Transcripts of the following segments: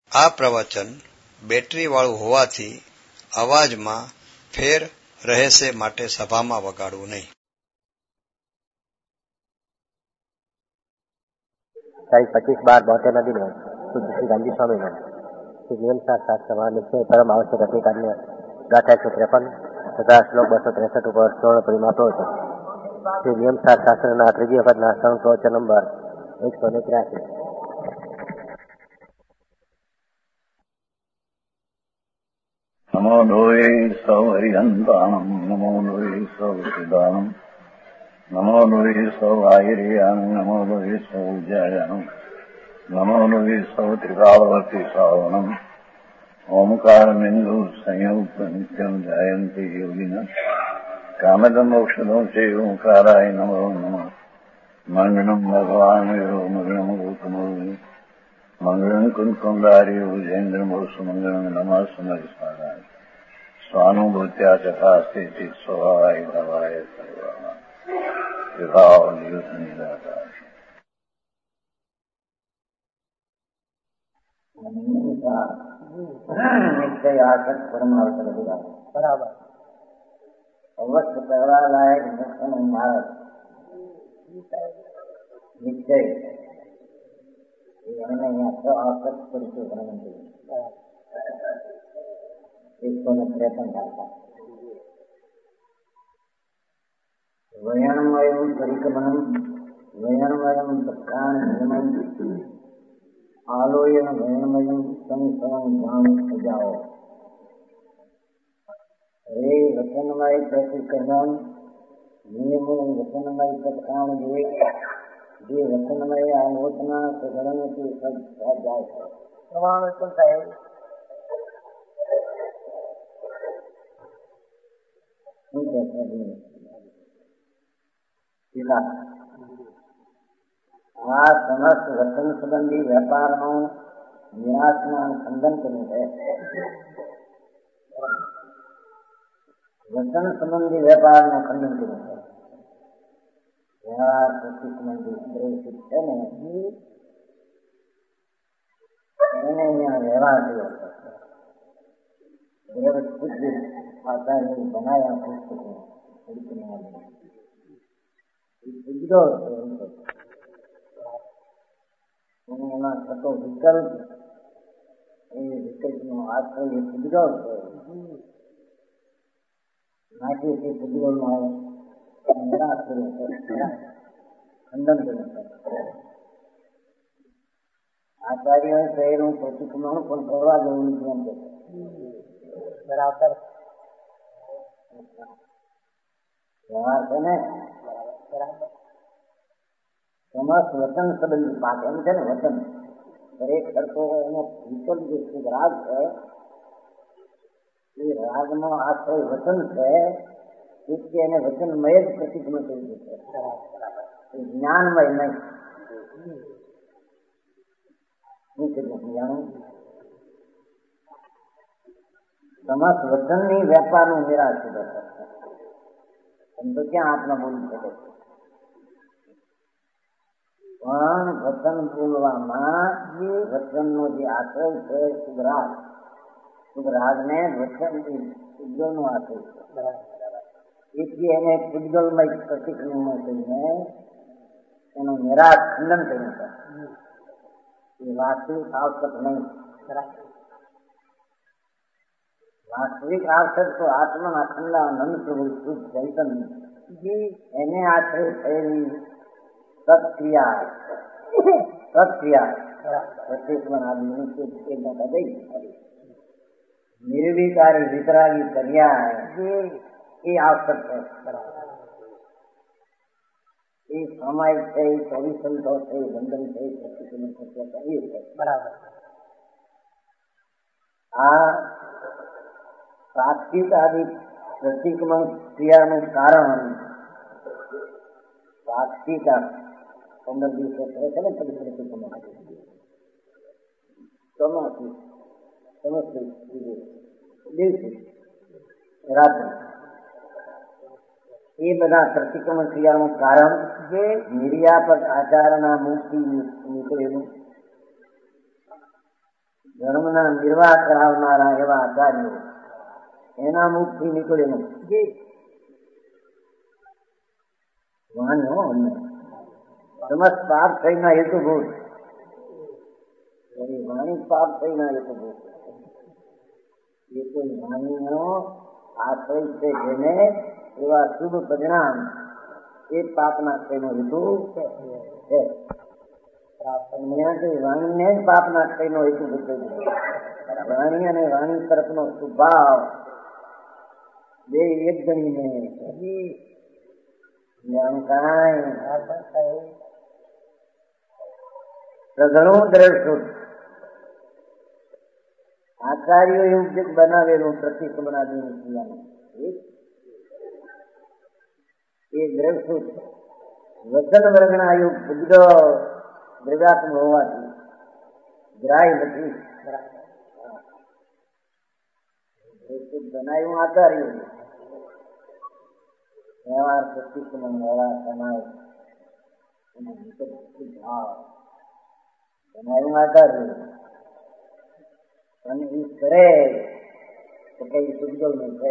આ પ્રવચન બેટરીવાળું હોવાથી અવાજમાં ફેર રહેશે માટે સભામાં વગાડવું નહીં. तारीख 25/12/72 दिन है पूज्य श्री गांधी स्वामी ने श्री नियमसार शास्त्र महानिश्चय परम आवश्यक अधिकार्य गाथा 153 तथा श्लोक 263 ઉપર સ્વર્ણ પરિમાતો હતો. શ્રી નિયમસાર શાસ્ત્રના ત્રીજી વખતના સંપ્રવચન નંબર 183. नमो लोये सौहरिहन्ताणम् नमो लोये सौदानम् नमो लोये सौवायिर्यानम् नमो लोये सौज्यायानम् नमो लोये सौत्रिकालवर्ति सावनम् ओंकारमिन्दु संयुक्त नित्यम् जायन्ति योगिनः कामदम् मोक्षदम् च ओंकाराय नमो नमः. मङ्गलम् भगवान् यो मङ्गलम् गौतमोऽयि मङ्गलम् कुन्कुन्दार्यो जयेन्द्रमोऽस्तु मङ्गलम् नमः समरिस्मराय स्वानुभूत्या चकास्ते स्वभावाय भवाय सर्वः विभावनिदाता निश्चय आसक्त परमावश्यक अधिकार बराबर अवश्य करवा लायक दर्शन मार्ग निश्चय तो आसक्त परिशोधन 153 वयनमयं परिक्रमणं वयनमयं तत्कारणमयं आलोयन वयनमयं संसवं ज्ञान सजाओ. हे वचनमय प्रतिक्रमण नियमों वचनमय तत्कारण जे वचनमय आलोचना सगरण के सब जाए प्रमाण है. આ સમસ્ત વચન સંબંધી વેપારનો નિરાશના ખંડન કર્યું છે. વચન સંબંધી વેપારનું ખંડન કર્યું છે. વ્યવહાર પ્રતિસંબંધી ગ્રહિત છે ને એને અહીંયા વ્યવહાર થયો છે. વ્યવસ્થિત આચાર્ય બનાવ્યા પુસ્તકો ઉજરો છે એમાં થતો વિકલ્પ એ વિકલ્પનો આશ્રય ઉજરો છે. નાખી તે ઉજરોમાં નિરાશ કર્યો છે, ખંડન કર્યું છે. આચાર્ય કહેલું પ્રતિક્રમણ પણ કરવા જેવું નથી એમ કે બરાબર વ્યવહાર છે ને સમસ્ત વચન સંબંધી પાક એમ છે ને. વચન દરેક કરતો એનો વિકલ્પ જે શુભ રાગ છે એ રાગનો આશ્રય વચન છે એટલે એને વચનમય જ પ્રતિક્રમણ કર્યું છે. જ્ઞાનમય નહીં. શું કેટલું જાણું સમસ્ત વચનની વેપારનું નિરાશ છે. એમ તો ક્યાં આત્મા બોલી શકે છે. પણ વચન બોલવામાં વચનનો જે આશ્રય છે શુભરાગ, શુભરાગને વચન ઉજ્જવલનો આશ્રય છે. એટલે એને ઉજ્જવલમય પ્રતિક્રમણ કરીને એનું નિરાશ ખંડન કર્યું છે. એ વાસ્તવિક આવશ્યક નહીં. વાસ્તવિક આવશ્યક તો આત્માના ખંડાનંદ પ્રભુ શુદ્ધ ચૈતન્ય એને આશ્રય થયેલી સત્ક્રિયા પ્રતિક્રમણ આદિ નિર્વિકારી વિતરાગી કર્યા એ આવશ્યક છે. એ સામાયિક છે, ચોવીસંતો છે, બંધન છે, પ્રતિક્રમણ કરીએ છે. બરાબર. આ પ્રાકૃતિક આદિ પ્રતિક્રમણ ક્રિયાનું કારણ પ્રાકૃતિક 15 દિવસે કરે છે ને પ્રતિક્રમણ ચોમાસું દિવસે રાત્રે એ બધા પ્રતિક્રમણ ક્રિયાનું કારણ જે નિર્યાપક આચારના મુક્તિ નીકળેલું ધર્મના નિર્વાહ કરાવનારા એવા આચાર્યો એના મુખથી નીકળેલું વાણીઓ સમસ્ત પાપ થઈના હેતુભૂત વાણી પાપ થઈના હેતુભૂત એ કોઈ વાણીનો આશ્રય છે જેને એવા શુભ પરિણામ એ પાપના થઈનો હેતુ છે. વાણીને જ પાપના થઈનો હેતુ વાણી અને વાણી તરફનો સ્વભાવ બે એક ગણીને ઘણું દ્રઢ આચાર્યો એવું બનાવેલું પ્રતિક્રમણાદિનું એ દ્રઢ વચન વર્ગના યુગ બધો દ્રવ્યાત્મ હોવાથી ગ્રાહ્ય નથી બનાવ્યું આચાર્યું વ્યવહાર પ્રતિક્રમણ વ્યવહાર સમાજ બનાવ્યું આચાર્યું અને એ કરે તો કઈ સુજગલ નહીં છે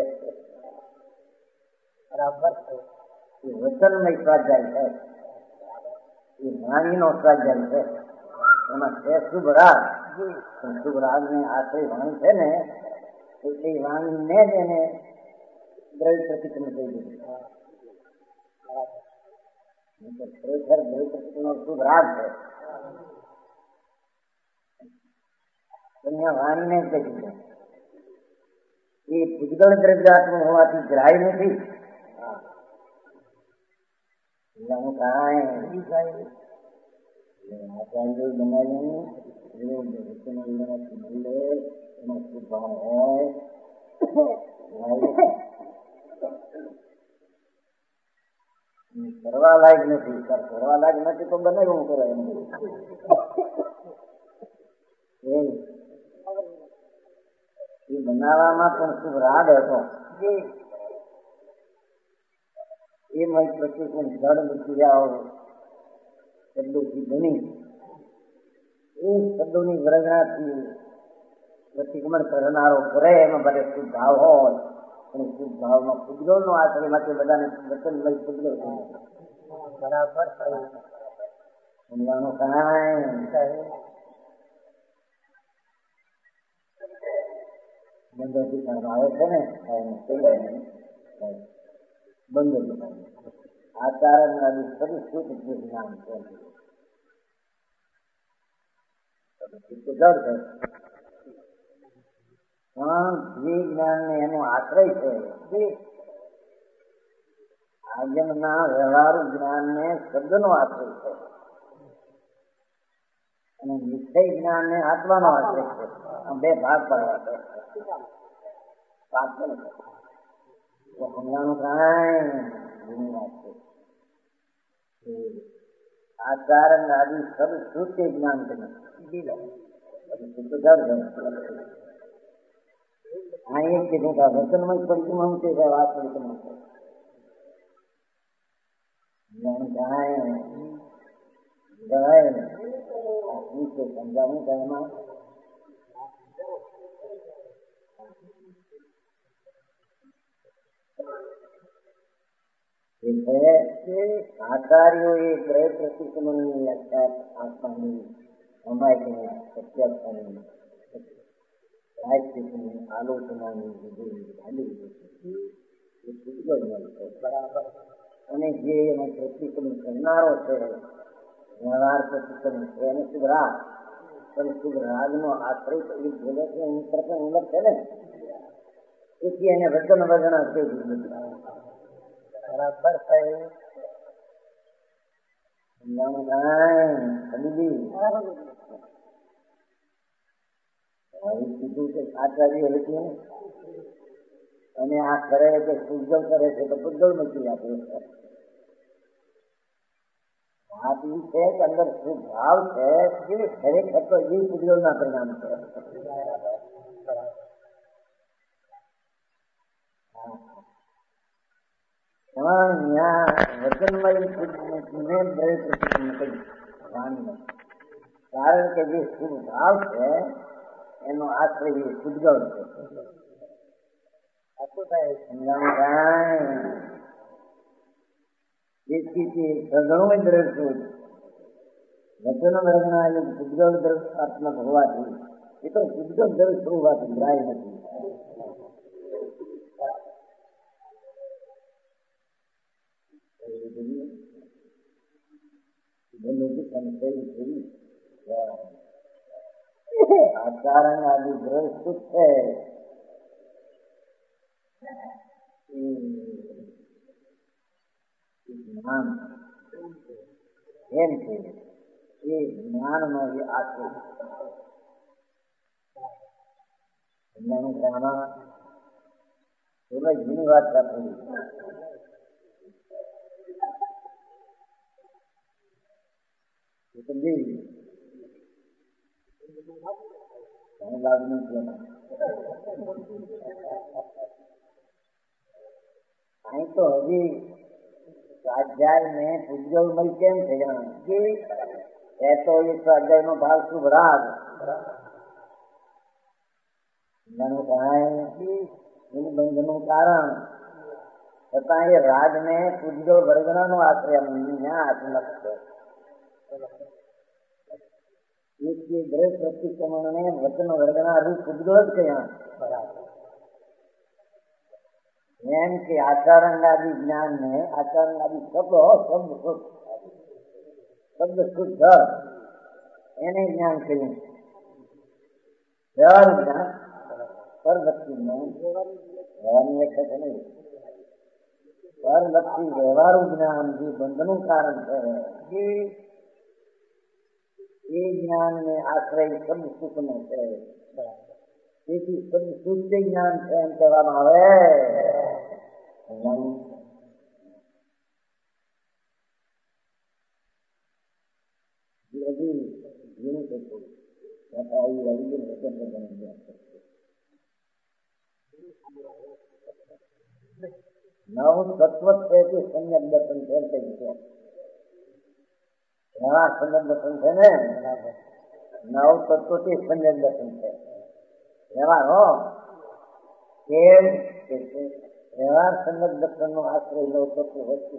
બરાબર છે. એ વચનમય સ્વાધ્યાય છે, એ વાણીનો સ્વાધ્યાય છે, એમાં છે શુભ રાગ. શુભ રાગ ને આશ્રય વાણી છે ને એ વાણીને જ એને દ્રવ્ય પ્રતિક્રમણ કહી દીધું. ખરેખર દ્રવ્ય પ્રતિક્રમણ શુભ રાગ છે, વાણીને જ કહી દીધું. એ પૂજગલ દ્રવ્યાત્મ હોવાથી ગ્રાહ્ય નથી. કરવા લાયક નથી, કરવા લાયક નથી તો બનાવ્યું કરે એ બનાવવામાં પણ શુભ રાગ હતો. એમાં પ્રતિકૂળ જળ ક્રિયાઓ શબ્દોથી બની એ શબ્દોની વરગણાથી પ્રતિક્રમણ કરનારો કરે એમાં ભલે શુભ ભાવ હોય અને શુભ ભાવમાં પૂજગલનો આશ્રય માટે બધાને વચનમય પૂજગલ બરાબર સમજાવવાનું કાંઈ બંધ અધિકારમાં આવે છે ને બંધ અધિકાર આચાર પરિસ્થિતિ જ્ઞાન છે પણ જે જ્ઞાન ને એનો આશ્રય છે આજ્ઞાના વ્યવહારુ જ્ઞાન ને શબ્દનો આશ્રય છે અને નિશ્ચય જ્ઞાન ને આત્માનો આશ્રય છે. આ બે ભાગ પાડવા છે. સમજાનું કાંઈ વાત છે. આચાર આદિ સબ શ્રુતિ જ્ઞાન છે. હા એ કીધું કે વચનમાં પરિક્રમણ છે વાત પરિક્રમણ છે. સમજાવું કે એમાં આચાર્યો એ ગ્રહ પ્રતિક્રમણની વ્યાખ્યા આપવાની અમારી સત્યાની આલોચનાની બરાબર. અને જે એનો પ્રતિક્રમણ કરનારો છે વ્યવહાર પ્રતિક્રમણ છે એને શુભ રાગ, પણ શુભ રાગનો આશ્રય એ બોલે છે એની પ્રકરણ ઉલ્લેખ છે ને તેથી એને વચન વર્ગણા કહી દીધું બરાબર. કીધું કે આચાર્ય હતી અને આ કરે કે પૂજલ કરે છે તો પૂજલ મૂકી આપે છે. વાત એ છે કે અંદર શું ભાવ છે ખરેખર તો એ પૂજલ ના પરિણામ છે. કારણ કે જે શુભ ભાવ છે એનો આશ્રય પૂતગળ છે. તેથી સઘળું દ્રવ્ય વચન વર્ગના પૂતગળ દ્રવ્યાત્મક હોવાથી એ તો પૂતગળ દ્રવ્ય હોવાથી ગ્રાહ્ય નથી. આચારણ આદિ દ્રવ્ય શું છે જ્ઞાન એમ છે એ જ્ઞાનનો જે આશ્રય ઘણી વાત રાખી અહીં તો હજી સ્વાધ્યાય ને પૂજગલ મળી કેમ થયા એ તો એ સ્વાધ્યાય નો ભાવ શુભ રાગ બંધ નું કારણ છતાં એ રાગ ને પૂજગલ વર્ગના નો આશ્રય આત્મક છે. દ્રવ્ય પ્રતિક્રમણ ને વચન વર્ગના રૂપ પૂજગલ જ કયા એમ કે આચરણાદિ જ્ઞાન ને આચરણાદિ શબ્દ શુદ્ધ એને જ્ઞાન કહ્યું. વ્યવહાર જ્ઞાન પરભક્તિ જ્ઞાન વ્યવહારની વ્યાખ્યા છે નહીં. પરભક્તિ વ્યવહારું જ્ઞાન જે બંધનું કારણ છે એ જ્ઞાન ને આશ્રય શબ્દ સુખ નો છે. તેથી શબ્દ શુદ્ધ જ્ઞાન છે એમ કહેવામાં આવે. નવ તત્વ છે તે સંયમ દર્શન છે એવા સંયમ દર્શન છે ને નવ તત્વ તે સંયમ દર્શન છે એવા વ્યવહાર સંગત દર્શન નો આશ્રય નવ તત્વ વસ્તુ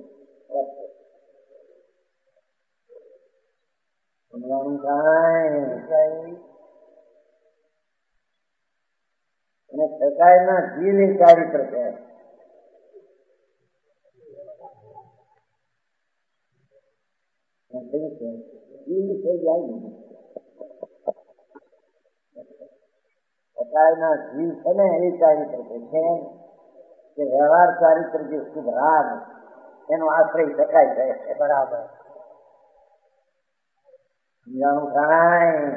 અને સકાયના જીવ એ ચારિત્ર છે. સકાયના જીવ છે ને એ ચારિત્ર છે કે વ્યવહાર ચારિત્ર જે શુભ રાગ એનો આશ્રય શકાય છે. બરાબર સમજાણું થાય.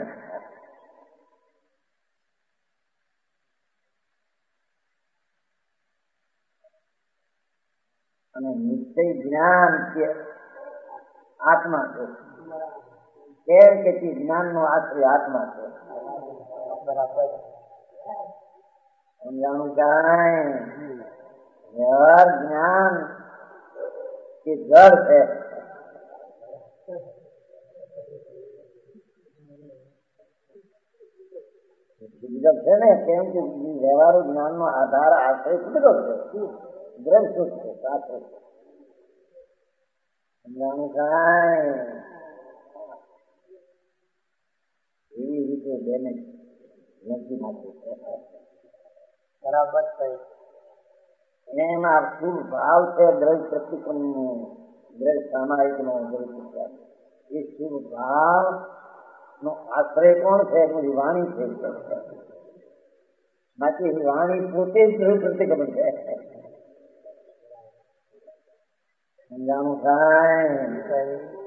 અને નિશ્ચય જ્ઞાન કે આત્મા છે કેમ કે જ્ઞાન નો આશ્રય આત્મા છે. બરાબર સમજાણું થાય. વ્યવહાર જ્ઞાન કે જળ છે છે ને કેમ કે વ્યવહારુ જ્ઞાન નો આધાર આશ્રય કીધો છે દ્રવ્ય શુદ્ધ છે શાસ્ત્ર સમજાણું થાય. એવી રીતે બેને નથી નાખ્યું. બરાબર છે. એમાં શુભ ભાવ છે દ્રવ્ય પ્રતિક્રમ નો દ્રવ્ય સામાયિક નો દ્રવ્ય એ શુભ ભાવ નો આશ્રય કોણ છે એની વાણી છે. બાકી વાણી પોતે જ દ્રવ્ય પ્રતિક્રમણ છે. સમજાણું થાય.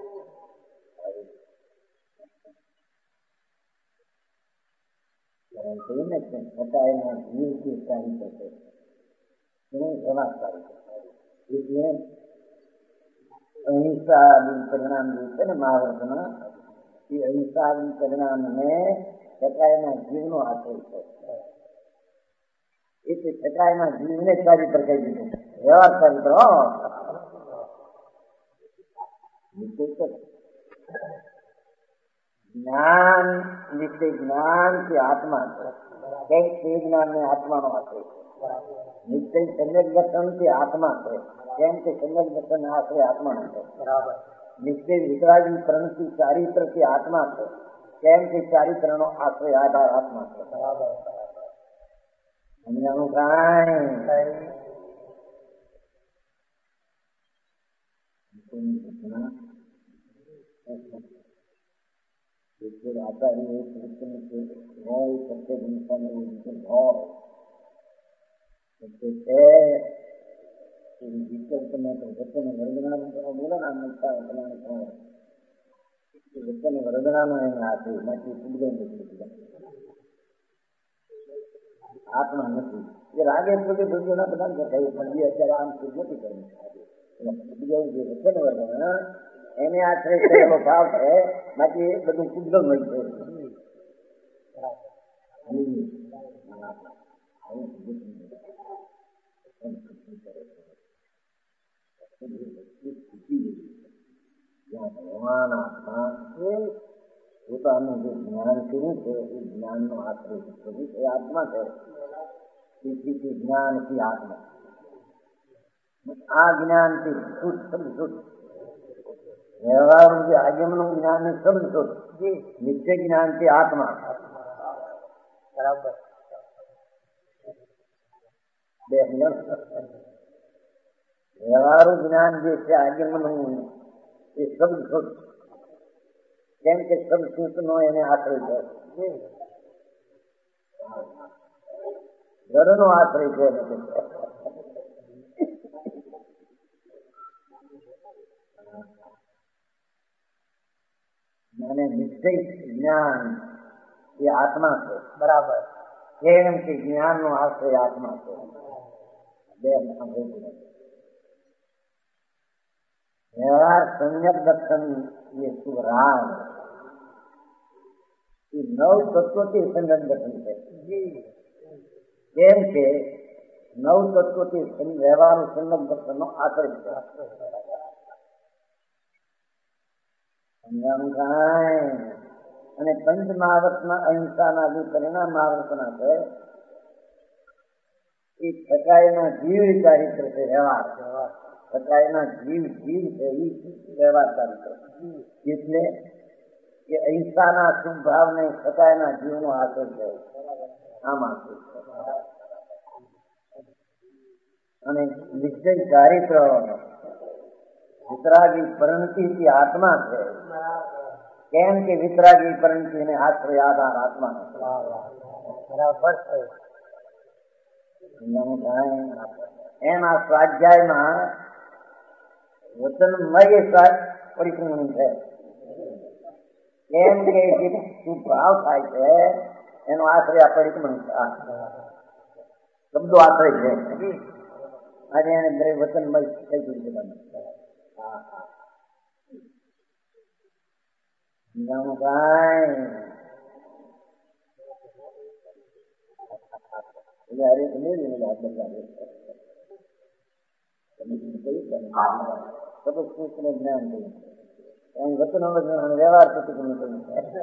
એના જીવથી સારી થશે એટલે અહિંસા પરિણામ જે છે ને મહાભારતમાં એ અહિંસા પરિણામ ને સકાયના જીવનો આશ્રય છે. એટલે સકાયના જીવને ચારિત્ર કહી દીધું. વ્યવહાર ચારિત્ર જ્ઞાન વિશે જ્ઞાન કે આત્મા છે, કેમ તે જ્ઞાનને આત્માનો આશ્રય છે. નિશ્ચય સમ્યક દર્શન તે આત્મા છે, કેમ કે સમ્યક દર્શન આશ્રય આત્માનો છે. નિશ્ચય વિતરાગીકરણ થી ચારિત્ર થી આત્મા છે, કેમ કે ચારિત્રનો આશ્રય આધાર આત્મા છે. સમજાણું કાંઈ? આચાર્ય હોય સત્ય હિંસાને વચન વર્ગનાનો એને આપ્યું બાકી પૂજન નથી, આત્મા નથી. એ રાગે પૂજે ભૂજોના બધા કહ્યું પણ એ અત્યારે આમ શુદ્ધ નથી કર્યું. પૂજન જે વચન વર્ગના એને આશ્રય થયેલો ભાવ છે, બાકી એ બધું પૂજન હોય છે. ભગવાન આત્મા પોતાનું જે જ્ઞાન કર્યું છે એ જ્ઞાનનો આશ્રય છે, એ આત્મા છે. તેથી જ્ઞાનથી આત્મા, આ જ્ઞાનથી શુદ્ધ વ્યવહારનું જે આગમનું જ્ઞાન શુદ્ધ નિત્ય જ્ઞાનથી આત્મા બરાબર. વ્યવહારું જ્ઞાન જે છે આગમનું એ શબ્દ શુદ્ધ, કેમ કે શબ્દ શુદ્ધ નો એને આશ્રય છે, જડનો આશ્રય છે. અને નિશ્ચય જ્ઞાન એ આત્મા છે, બરાબર. કેમ કે જ્ઞાન નો આશ્રય આત્મા છે. વ્યવહાર સમ્યક દર્શન એ સુરાગ એ નવ તત્વથી સંગમ દર્શન છે. કેમ કે નવ તત્વથી વ્યવહારનું સંગમ દર્શન નો આશ્રય છે. સમજાણું કાંઈ? અને પંચ મહાવર્તના અહિંસાના જે પરિણામ મહાવર્તના છે એ સકાયના જીવ ચારિત્ર છે. વ્યવહાર સકાયના જીવ છે એ વ્યવહાર ચારિત્ર, એટલે કે અહિંસાના શુભ ભાવને સકાયના જીવનો આશ્રય છે. આમ આશ્રય છે. અને નિશ્ચય ચારિત્ર વિતરાગી પરિણતિ આત્મા છે, કેમ કે વિતરાગી પરિણતિ ને આશ્રય આધાર આત્મા બરાબર છે. એના સ્વાધ્યાયમાં વચનમય પરિપૂર્ણ છે, કેમ કે જે સુભાવ થાય છે એનો આશ્રય પરિપૂર્ણ શબ્દો આશ્રય છે. આજે એને દરેક વચનમય કઈ દીધું. જ્ઞાન કર્યું વચનો વ્યવહાર પ્રતિક્રમણ કર્યું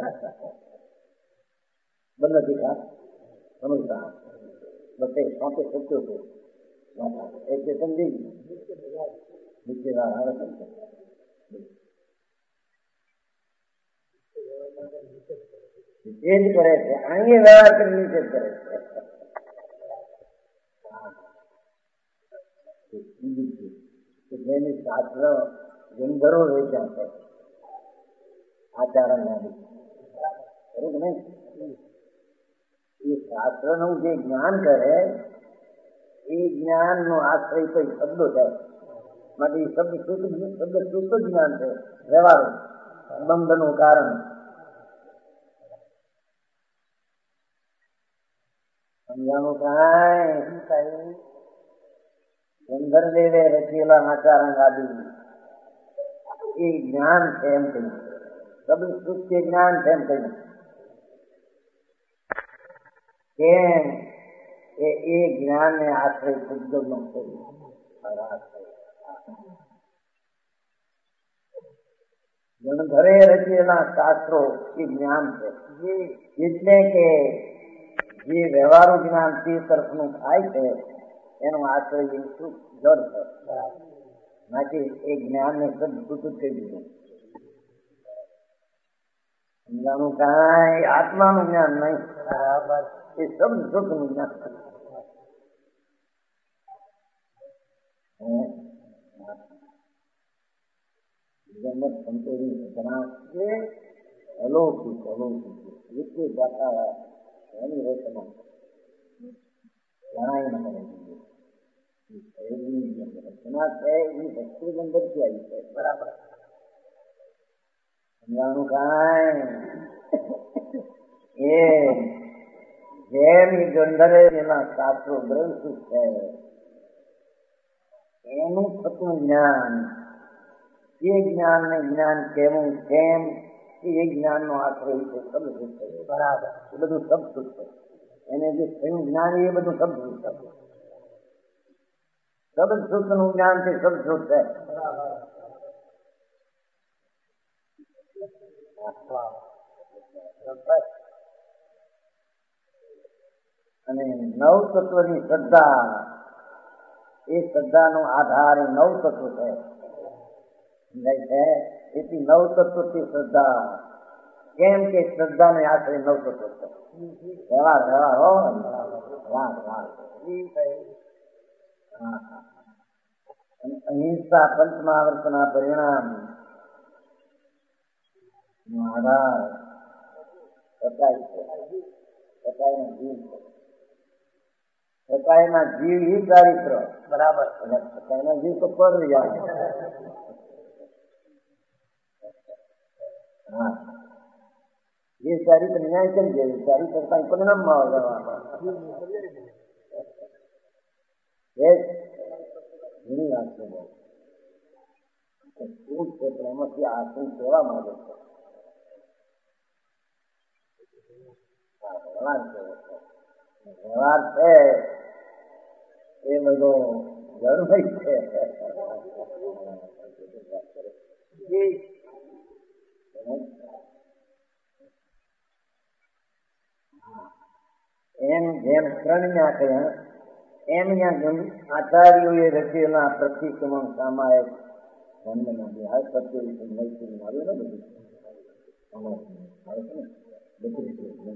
બંધ દીધા સમજતા બધે સાથે સત્યો છે. એટલે સમજી નીચે એ જ કરે છે. અહીં વ્યવહાર કરી નીચે કરે છે. જેની શાસ્ત્ર ગંધરો વેચ્યા છે આચારણ બરોબર નહીં. એ શાસ્ત્રનું જે જ્ઞાન કરે એ જ્ઞાન નો આશ્રય કોઈ શબ્દો છે, માટે શબ્દ શુદ્ધ જ્ઞાન છે. વ્યવહાર બંધનું કારણ સમજાનું કાંઈ? ગંધર્વદેવે રચેલા આચારણ આદિ એ જ્ઞાન છે એમ કહ્યું, શબ્દ શુદ્ધ જ્ઞાન છે એમ કહ્યું. કેમ એ જ્ઞાન ને આશ્રય શુદ્ધ નો ગણધરે રચેલા શાસ્ત્રો એ જ્ઞાન છે, એટલે કે જે વ્યવહારુ જ્ઞાન તે તરફનું થાય છે એનો આશ્રય શું જળ છે, બાકી એ જ્ઞાનને સદભૂત કહી દીધું. સમજાણું? કાંઈ આત્માનું જ્ઞાન નહીં, બરાબર, એ સદભૂતનું જ્ઞાન. જગત સંતોષી ઘટના છે, અલૌકિક અલૌકિક એટલી ભાષા એની રચના જણાય ન મળે. રચના છે એ ભક્તિ અંદરથી આવી છે, બરાબર. સમજાણું? કાંઈ એ જેમ ગંધરે એના શાસ્ત્રો ગ્રંથ છે એનું થતું જ્ઞાન, એ જ્ઞાન ને જ્ઞાન કેવું કેમ એ જ્ઞાન નો આશ્રય છે સબસુખ છે, બરાબર. એ બધું સબસુખ છે, એને જે થયું જ્ઞાન એ બધું સબસુખ છે. સબસુખ નું જ્ઞાન છે, સબસુખ છે. અને નવ તત્વની શ્રદ્ધા, એ શ્રદ્ધાનો આધાર એ નવ તત્વ છે, સમજાય છે? એથી નવ તત્વથી શ્રદ્ધા, કેમ કે શ્રદ્ધા ને આશરે નવ તત્વ છે. વ્યવહાર વ્યવહાર હો, અહિંસા પંચમહાવર્તના પરિણામ નો આધાર સચાઈ છે, સચાઈના જીવ છે. સચાઈના જીવ ઈ ચારિત્ર, બરાબર. સચાઈના જીવ તો પર જાય. હા, એ ચારિત્ર ન્યાય કરી જાય, ચારિત્ર કઈ પરિણામમાં ઘણી વાત છે. શું છે એમાંથી આ શું કહેવા માંગે છે? વ્યવહાર છે એ બધો જળમય છે. એમ જેમ ત્રણ્યા કહ્યા એમ આચાર્યોએ રચેલા પ્રતિક્રમણ સામાયિક વંદના સત્ય વિશે મૈત્રી આવ્યું ને બધું આવે છે ને બધું.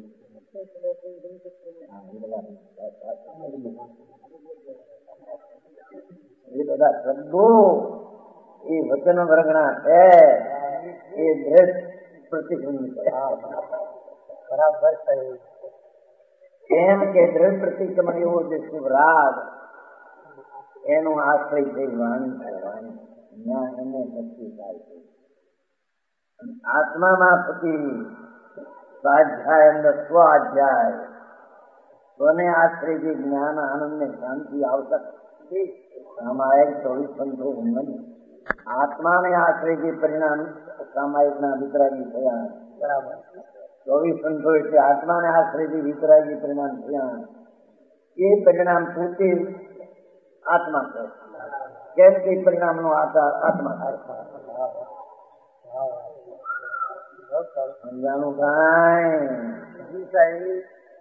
એ બધા શબ્દો એ વચન વર્ગના છે, એ દ્રઢ પ્રતિક્રમણ બરાબર છે. કેમ કે દ્રઢ પ્રતિક્રમણ એવો જે શુભરાગ એનો આશ્રય થઈ વાણી છે, વાણી ત્યાં એને નક્કી થાય છે. આત્મામાં થતી સ્વાધ્યાય અંદર સ્વાધ્યાય સ્વને આશ્રય જે જ્ઞાન આનંદ ને શાંતિ આવશક સામાયિક 24 પંથો નહીં. આત્માને આશ્રય જે પરિણામ સામાયિક ના વિતરાગી થયા, બરાબર. 24 પંથો એટલે આત્માને આશ્રય જે વિતરાગી પરિણામ થયા એ પરિણામ પૂરતી આત્મા છે. કેમ કે પરિણામ નો આધાર આત્મા થાય. સમજાણું? કાંઈ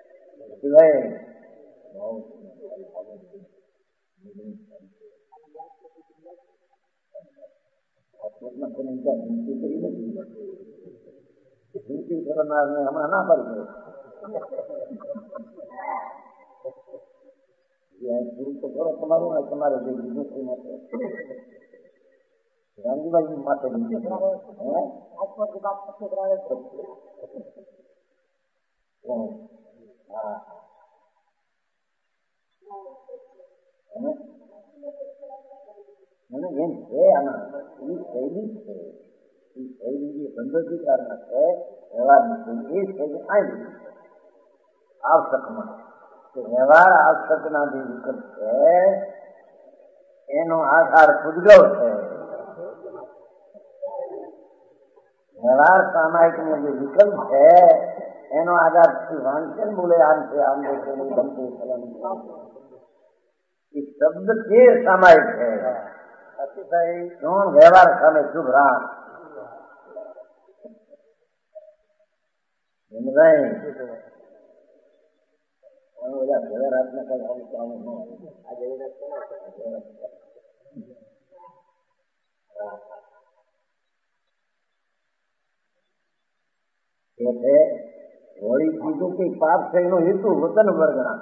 હમણાં ના પડી તમારું તમારે જે બીજું ગાંધીભાઈ માટે મને એમ છે આમાં એ શૈલી છે, એ શૈલી જે બંધોધિકારના છે વ્યવહારની એ શૈલી આવી આવશ્યકમાં વ્યવહાર આવશ્યકના જે વિકલ્પ છે એનો આધાર પૂજગવ છે. વ્યવહાર સામાયિક નો જે વિકલ્પ છે એનો આધાર વાંચન બોલે આમ છે, આમ છે, ગમતું ફલન એ શબ્દ તે સામાયિક છે. વ્યવહાર સામે શુભ રાગ બધા ઘરે રાતના કઈ આવું કામ ન આજે એટલે હોળી કીધું કે પાપ થઈનો હેતુ વતન વર્ગના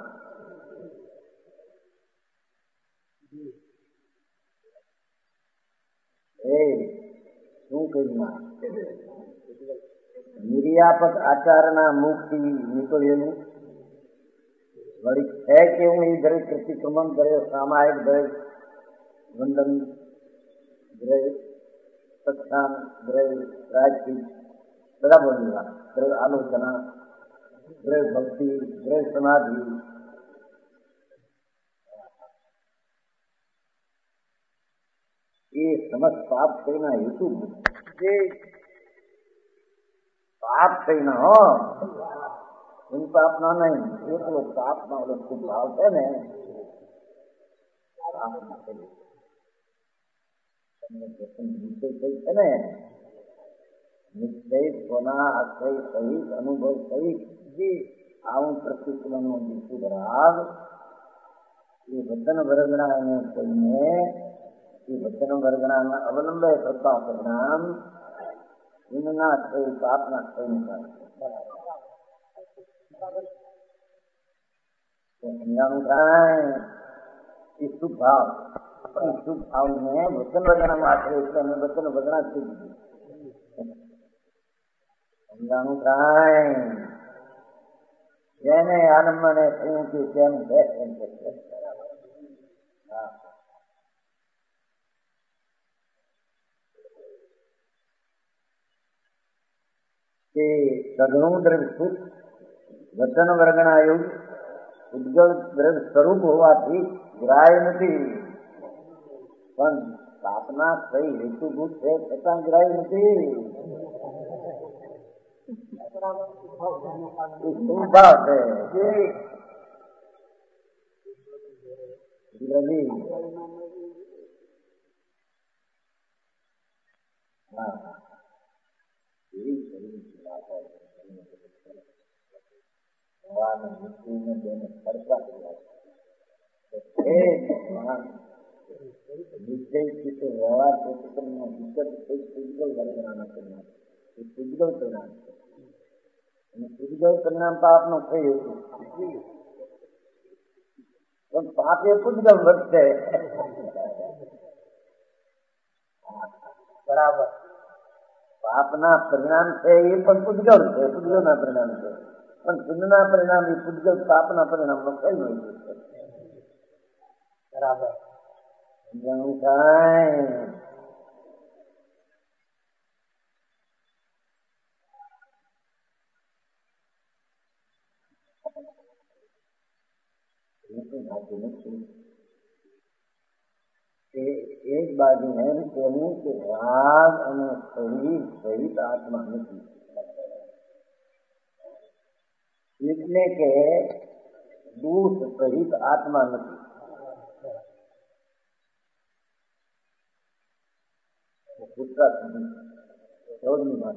શું કહ્યું નિર્યાપક આચારના મુખથી નીકળેલું વળી છે કેવું એ દરેક પ્રતિક્રમણ દરેક સામાયિક દરેક વંદન દરેક સત્સંગ દરેક રાજકીય બધા બોલેલા દરેક આલોચના દરેક ભક્તિ દરેક સમાધિ એ સમસ્ત પાપ થઈના હેતુ જે પાપ થઈના હો ઉન પાપ ના નહીં એટલો પાપ માં ઓલો ખૂબ ભાવ છે ને નિશ્ચય છે ને નિશ્ચય સોના આશ્રય સહિત અનુભવ સહિત જે આવું પ્રતિક્રમણનો દીકુ રાગ એ વતન વર્ગણાને કહીને એ વચન વર્ગણાના અવલંબે થતા પરિણામ ઇનના થઈ પાપના થઈ સમજાણું થાય એ શુભ ભાવ ને વચન વર્ગણામાં આશરે એટલે અમે વચન વર્ગણા થઈ દીધું સમજાણું થાય જેને આનંદને થયું કે તેમ કે સઘળું દ્રવ્ય સુખ વચન વર્ગના યોગ ઉદ્ગલ દ્રવ્ય સ્વરૂપ હોવાથી ગ્રાહ્ય નથી પણ સ્થાપના કઈ હેતુભૂત છે છતાં ગ્રાહ્ય નથી શું ભાવ છે નિશ્ચય વ્યવહાર પ્રતિક્રમનો વિકટ પૂજગલ વર્ગના પરિણામ એ પૂજગલ પરિણામ છે અને પૂજગલ પરિણામ પાપનું થયું હતું પણ પાપ એ પૂજગલ વધશે બરાબર પાપના પરિણામ છે એ પણ પૂજગલ છે પૂજગલના પરિણામ છે પણ પુણ્યના પરિણામ એ પૂજગલ પાપના પરિણામનો થઈ ગયું છે બરાબર સમજાણું થાય એક બાજુ એમ કહેવું કે રાગ અને શરીર સહિત આત્મા નથી એટલે કે દૂધ સહિત આત્મા નથી પુસ્તક રોજની વાત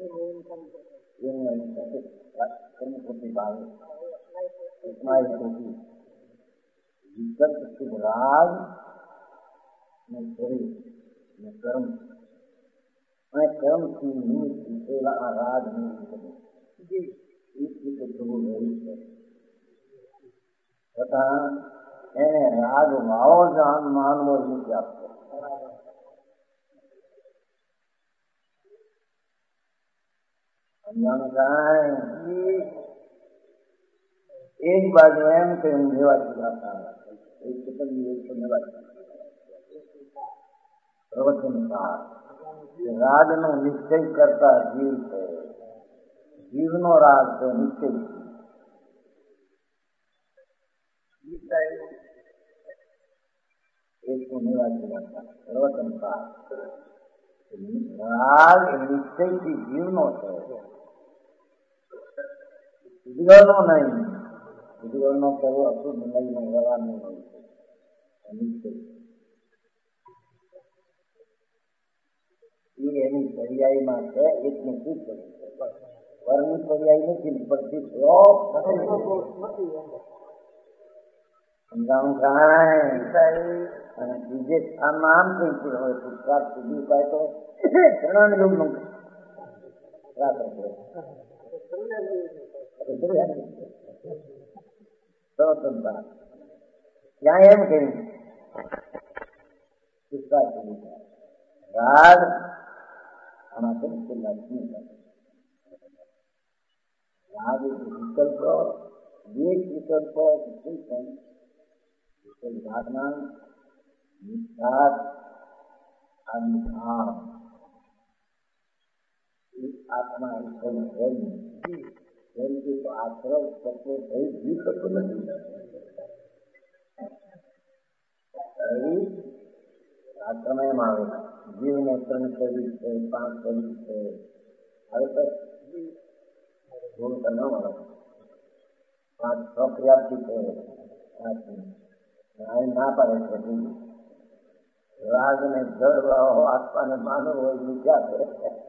વિકલ્પ શુભ રાગ ને શરીર ને કર્મ અને કર્મથી નિમિત્ત થયેલા આ રાગ છતાં એને રાગ વાવો જાન માનવો નથી આપતો એક બાજુ એમ કે પ્રવચન રાગ નો નિશ્ચય કરતા જીવ છે જીવનો રાગ છે નિશ્ચય પ્રવચન રાગ નિશ્ચયથી જીવનો છે ઉદ્ગલનો નહીં ઉદ્ગલનો કરવો અશુભ નહીં વ્યવહારનો નિશ્ચય એની પર્યાયમાં છે એકને શું કરે છે વરની પર્યાય નથી પડતી સમજાવું કાંઈ અને બીજે સ્થાનમાં આમ કઈ હોય પુસ્તક સુધી પાય તો ઘણા લોકોનું ત્યાં એમ કહ્યું પુસ્તક સુધી રાગ આમાં પણ છેલ્લા રાગ વિકલ્પ વિકલ્પ भावना निस्वार्थ अनुभाव आत्मा की तो आश्रय सबको सही जी सकते नहीं आश्रमय आवे जीव ने 3 शरीर है 5 शरीर है હવે તો ગુણ કરવાનો 5 પ્રક્રિયાથી છે ના પાડે છે રાગ ને જળ हो आत्मा ने मानव हो क्या है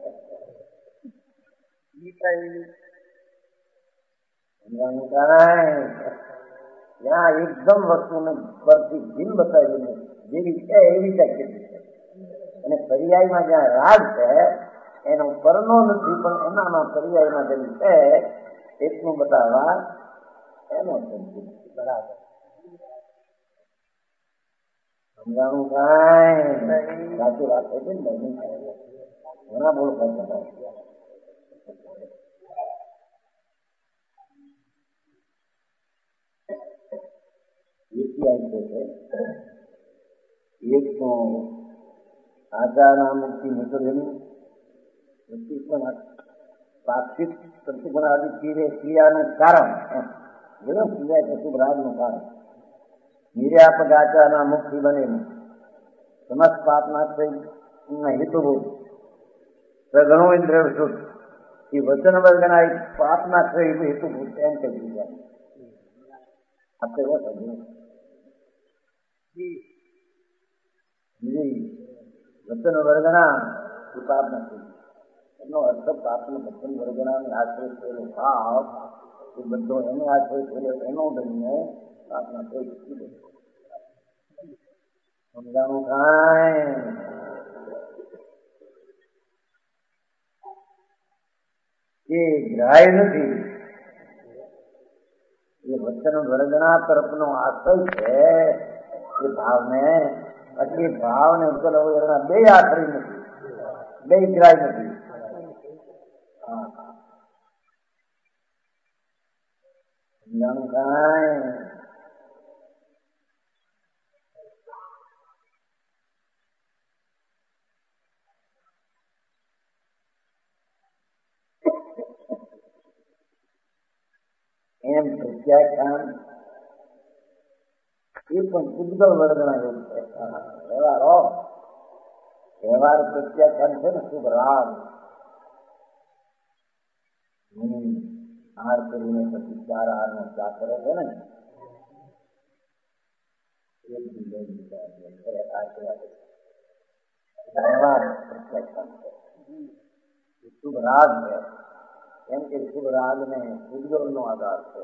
यहाँ एकदम वस्तु ने परથી ભિન્ન બતાવીને જેવી છે એવી જ અને પર્યાયમાં જ્યાં રાગ છે એનો પરનો નથી પણ એનામાં પર્યાયમાં જેવી છે એટલું બતાવવા એનો બરાબર સમજાણું કાંઈ સાચી વાત છે ને ઘણા બોલ કરતા એક તો આચારના મુક્તિ નીકળેલું પાક્ષિક પ્રતિગુણાદિ ક્રિયાનું કારણ ક્રિયા કશું રાગનું કારણ નિર્યાપક આચારના મુક્તિ બનેલું સમસ્ત પાપના હેતુભૂત સઘણો ઇન્દ્રિય શુદ્ધ એ વચન વર્ગના પાપના હેતુભૂત એમ કહી દીધા આપણે વચન વર્ગના એ પાપ નથી એનો અર્થ પાપનું વચન વર્ગના આશ્રય થયેલો ભાવ એ બધો એને આશ્રય થયેલો એનો દઈને પાપના કોઈ સમજાણું કાંઈ એ ગ્રાહ્ય નથી એ વચન વર્ગના તરફનો આશ્રય છે એ ભાવને એટલે ભાવને ઉકેલવો એના બે આશ્રય નથી બે ગ્રાહ્ય નથી સમજાણું કાંઈ એમ પ્રત્યાખ્યાન એ પણ ઉદ્ગલ વર્ગના એવું છે વ્યવહાર પ્રત્યાખ્યાન છે ને શુભ રાગ હાર કરીને પછી 4 હારનો ત્યાગ કરે છે ને વ્યવહાર પ્રત્યાખ્યાન છે શુભ રાગ છે કેમ કે શુભ રાગ ને ઉદ્ગલ નો આધાર છે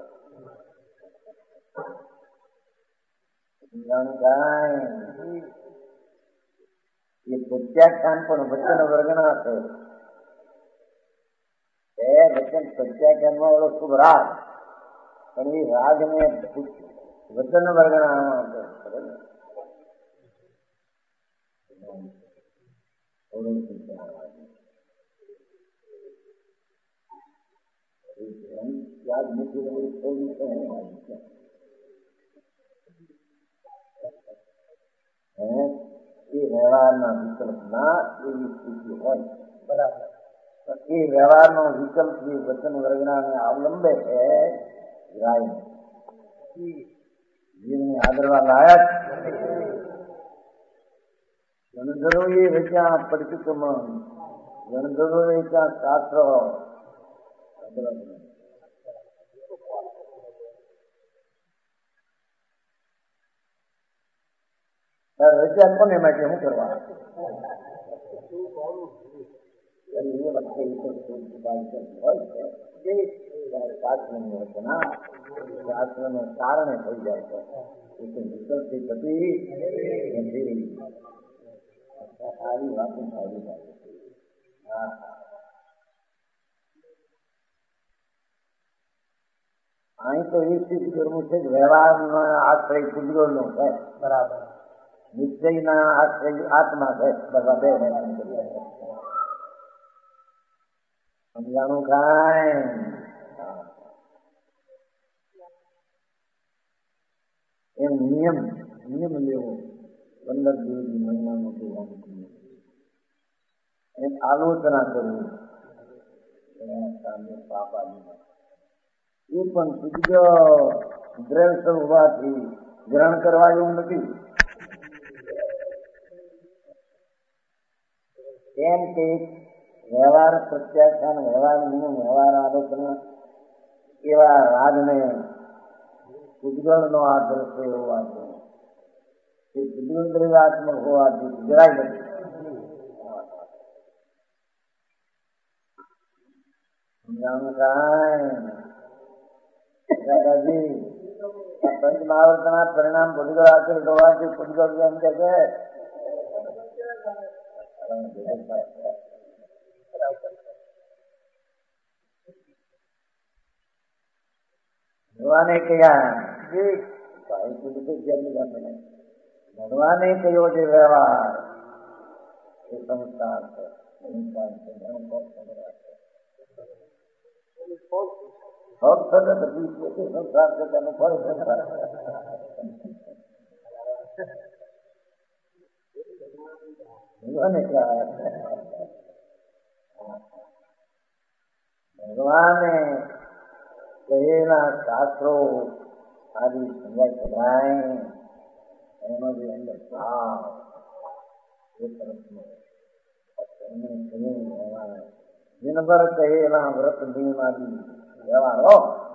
એ પ્રત્યાખ્યાન પણ વચન વર્ગના છે એ વચન પ્રત્યાખ્યાનમાં ઓલો શુભ રાગ પણ એ રાગ ને વચન વર્ગના યાદ નથી રહેવું થોડું એ વ્યવહારના વિકલ્પના એવી સ્થિતિ હોય બરાબર એ વ્યવહારનો વિકલ્પ જે વચન વર્ગનાને અવલંબે છે ગ્રાહ્ય જીવને આદરવા લાયક ગણધરો એ વેચ્યા પરિચિતમાં ગણધરો વેચ્યા શાસ્ત્ર રજા કોને માટે શું કરવા એ વખતે હોય છે શાસ્ત્રની રચના શાસ્ત્રને કારણે થઈ જાય છે. વિકલ્પથી થતી નથી. સારી વાત સારી વાત. હા અહીં તો એ સ્થિતિ કરવું છે કે વ્યવહારનો આશ્રય પુજ્યો નો છે. બરાબર. નિશ્ચયના આશ્રય આત્મા છે. બધા બે સમજાણું કાંઈ એમ નિયમ લેવો. 15 દિવસ મહિનાનું એમ આલોચના કરવી પાપાની એ પણ પૂજ્ય દ્રવ્ય હોવાથી ગ્રહણ કરવા એવું નથી. કેમ કે વ્યવહાર પ્રત્યાખ્યાન, વ્યવહાર નિયમ, વ્યવહાર આલોચના એવા રાજને પૂજગલનો આદર છે હોવાથી એ પૂજગલ દ્રવ્યાત્મક હોવાથી જરાય નથી. સમજાણું કાંઈ દાદાજી પંચમહાવર્તના પરિણામ પૂજગલ આચરિત હોવાથી પૂજગલ એમ કે છે ભગવાને કહ્યા ભગવાને કહ્યો છે વ્યવહાર એ સંસ્કાર છે. સંસાર છે તેનું ફળ સંસાર. ભગવાને કહેલા શાસ્ત્રો આદિ સમજાય કરાય એનો જે અંદર ભાવ એ તરફનો દિનભર કહેલા વ્રત નિયમ આદિ વ્યવહારો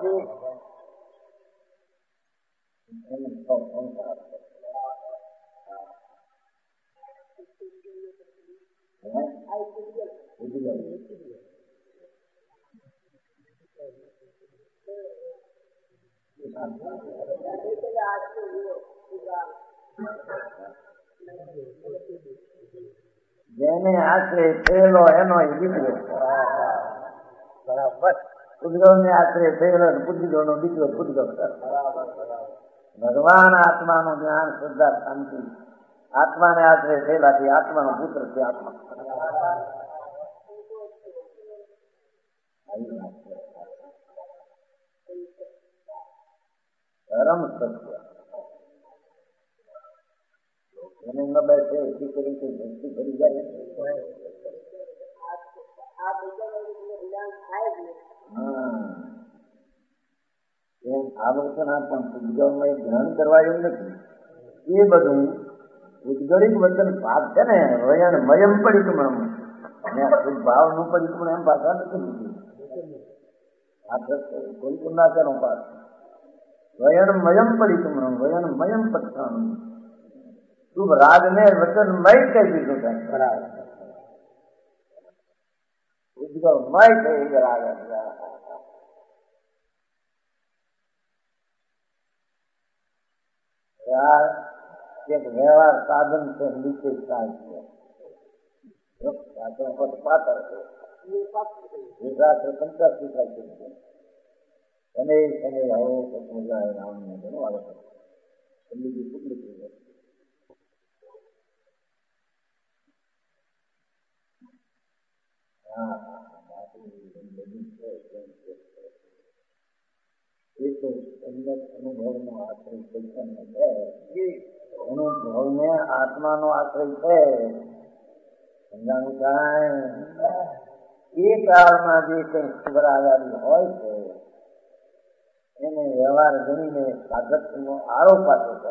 સંસાર જેને આશ્રય થયેલો એનો દીકરો. બરાબર. પૂજગલ ને આશ્રય થયેલો પૂજગલ નો દીકરો પૂજગલ. ભગવાન આત્માનું જ્ઞાન, શ્રદ્ધા, શાંતિ આત્માને આશ્રય થયેલાથી આત્માનો પુત્ર છે. આત્મા ધર્મ સત્ય એને ન બેસે એથી કરી ભક્તિ કરી જાય. એમ આલોચના પણ પૂજગલમાં ગ્રહણ કરવા એવું નથી. એ બધું ઉદ્ગલિત વચન ભાગ છે ને વયન મયમ પરિક્રમણ ભાવ નું પરિક્રમણ એમ ભાષા નથી. કોઈ પુનાચાર પાસ વયન મયમ પરિક્રમણ વયન મયમ પક્ષાનું શુભ રાગને વચનમય કહી દીધું છે. બરાબર. ઉદ્ગલમય કહી રાગ એક વ્યવહાર સાધન છે. નીચે પાત્ર છે. શાસ્ત્ર 85 છે. અને આવો મજા રામ ને ઘણું આવે છે. બીજી ટુકડી થઈ જાય. એ તો અનુભવનો આશ્રય ચૈતન્ય છે. અનુભવને આત્માનો આશ્રય છે. સમજાણું કાંઈ એ કાળમાં જે કઈ સુભરાગારી હોય છે એને વ્યવહાર ગણીને સાધકનો આરોપ આપે છે.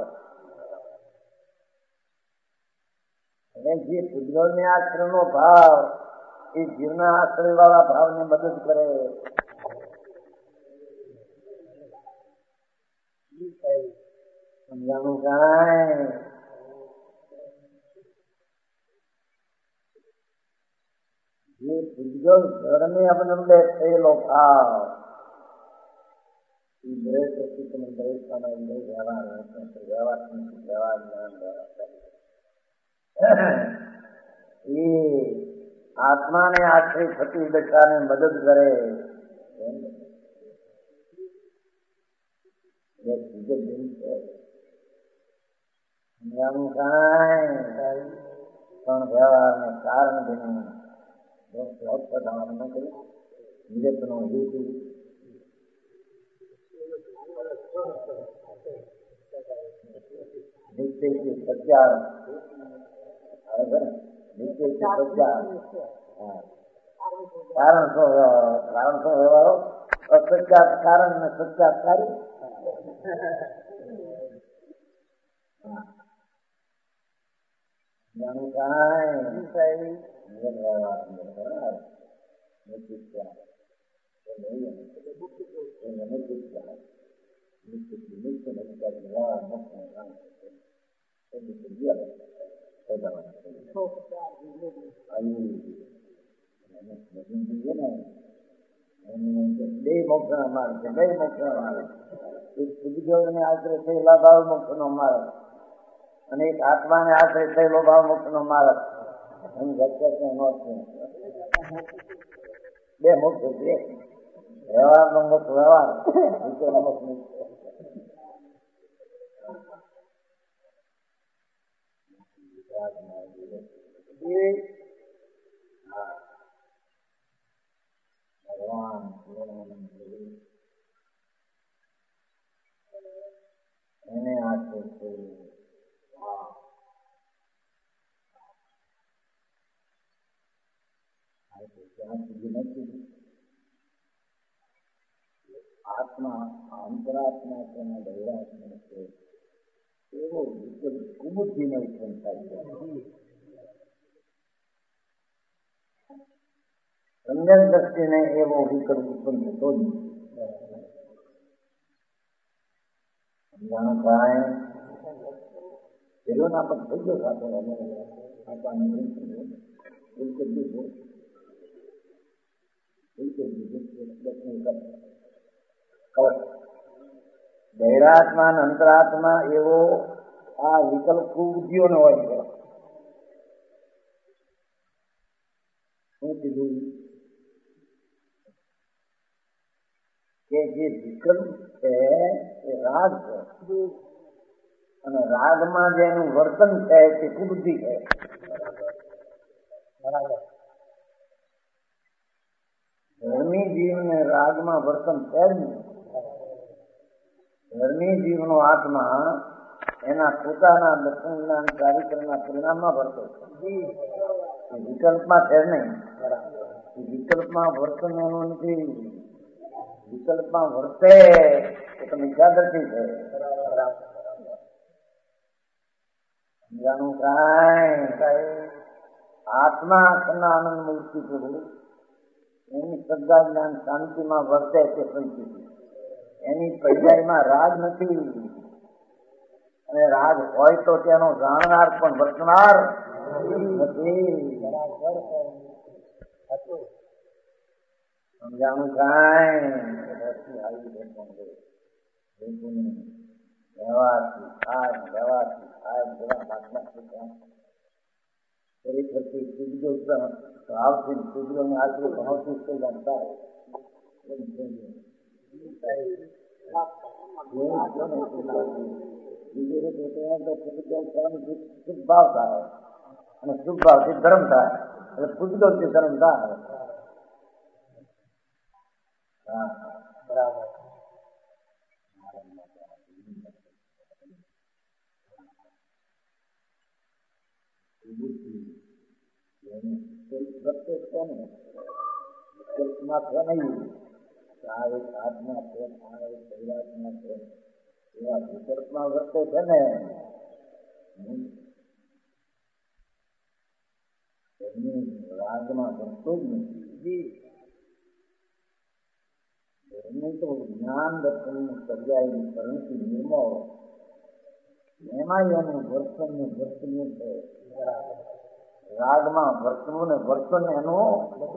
અને જે પૂજગલને આશ્રયનો ભાવ એ જીવના આશ્રય વાળા ભાવને મદદ કરે. સમજાણું કાંઈ જે પૂજ્યો ધર્મે અવલંબે થયેલો ભાવ એ દરેક વ્યક્તિત્વનો દરેક સમય દરેક વ્યવહાર વ્યવહાર જ્ઞાન એ આત્માને આશ્રિત થતી દશાને મદદ કરે. પણ વ્યવહારને કારણ બન્યું નિરતનો હેતુ નિશ્ચયથી સત્યાર નિશ્ચયથી સત્યાર કારણ શું વ્યવહારો અસત્યાત કારણ અને સત્યાત કાર્ય. જાણું કાંઈ બે મોક્ષનો માર્ગ છે. બે મોક્ષનો માર્ગ એક પૂજ્યોને આશ્રય થયેલા ભાવ મોક્ષનો માર્ગ અને એક આત્માને આશ્રય થયેલો ભાવ મોક્ષનો માર્ગ. એની બે મોક્ષ છે. વ્યવહારનો મોક્ષ વ્યવહાર, નીચેનો મોક્ષ નીચે. ભગવાન એને આશ્રય છે. ત્યાં સુધી નથી આત્મા અંતરાત્મા છે અને બહિરાત્મા છે એવો વિકલ્પ કુબુદ્ધિને ઉત્પન્ન થાય છે. સંજન દ્રષ્ટિને એવો વિકલ્પ ઉત્પન્ન થતો જ નથી. સમજાણું કાંઈ પેલોના પણ થઈ ગયો સાથે બહિરાત્મા અને અંતરાત્મા એવો આ વિકલ્પ કુબુદ્ધિઓનો હોય છે. શું કીધું કે જે વિકલ્પ છે એ રાગ છે અને રાગમાં જેનું વર્તન છે તે કુબુદ્ધિ છે. ધર્મી જીવને રાગમાં વર્તન છે જ નહીં. ધર્મી જીવનો આત્મા એના પોતાના દર્શન જ્ઞાન ચારિત્રના પરિણામમાં વર્તે છે. વિકલ્પમાં છે નહીં. વિકલ્પમાં વર્તન એનું નથી. વિકલ્પમાં વર્તે એ તો મિથ્યાદર્શિ છે. સમજાણું કાંઈ આત્મા કરના આનંદ મૂર્તિ પ્રભુ એની શ્રદ્ધા જ્ઞાન શાંતિમાં વર્તે તે સંતિ. એની પર્યાયમાં રાગ નથી અને રાગ હોય તો તેનો જાણનાર પણ વર્તનાર નથી. સમજાણું કાંઈ વ્યવહારથી થાય વ્યવહારથી થાય જેવા ભાગમાં ખરેખરથી પૂજ્યો ભાવથી પૂજ્યોને આશરે ભાવથી થઈ જાય. શુભ ભાવ થાય અને શુભ ભાવથી ધર્મ થાય એટલે પૂજ્યોથી ધર્મ થાય. હા બરાબર. આત્મા છે શરીરાત્મા છે એવા વિકલ્પમાં વર્તે છે ને રાગમાં વર્તો જ નથી. એમની તો જ્ઞાન દર્શનનું સર્જાયેલું પરંતુ નિર્મળ એમાં એનું વર્તનનું વર્તન છે. રાગમાં વર્તવું ને વર્તન એનું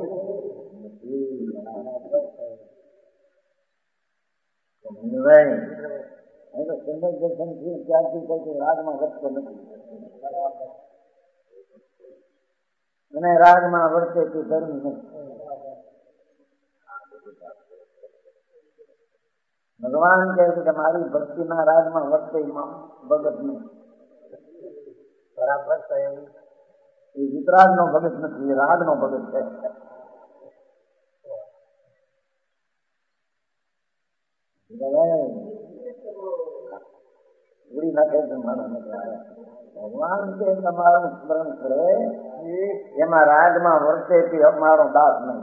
સુંદર દર્શન થયું ત્યારથી કઈ રાગમાં વર્તતો નથી અને રાગમાં વર્તે તે ધર્મ નથી. ભગવાન કહે છે કે મારી ભક્તિના રાગમાં વર્તે ભગત નહીં. બરાબર એ વિતરાગ નો ભગત નથી, એ રાગ નો ભગત છે. ઉડી નાખે છે મારા ભગવાન કે તમારું સ્મરણ કરે એમાં રાગમાં વર્તે તે અમારો દાસ નહીં.